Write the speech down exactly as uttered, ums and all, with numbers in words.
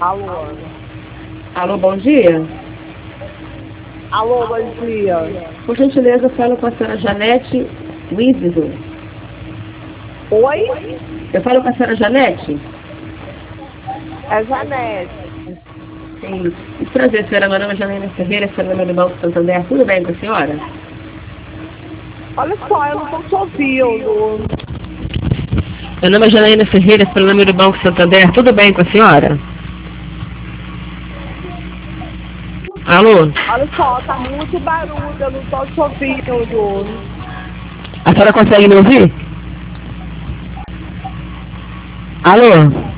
Alô? Alô, bom dia. Alô, bom dia. Por gentileza, falo com a senhora Janete Wizzo. Oi? Eu falo com a senhora Janete? É Janete. Sim. Muito prazer, senhora. Meu nome é Janaína Ferreira, senhora do Banco Santander. Tudo bem com a senhora? Olha só, eu não tô te ouvindo. Meu nome é Janaína Ferreira, pelo nome do Banco Santander. Tudo bem com a senhora? Alô? Olha só, tá muito barulho, eu não tô te ouvindo. A senhora consegue me ouvir? Alô?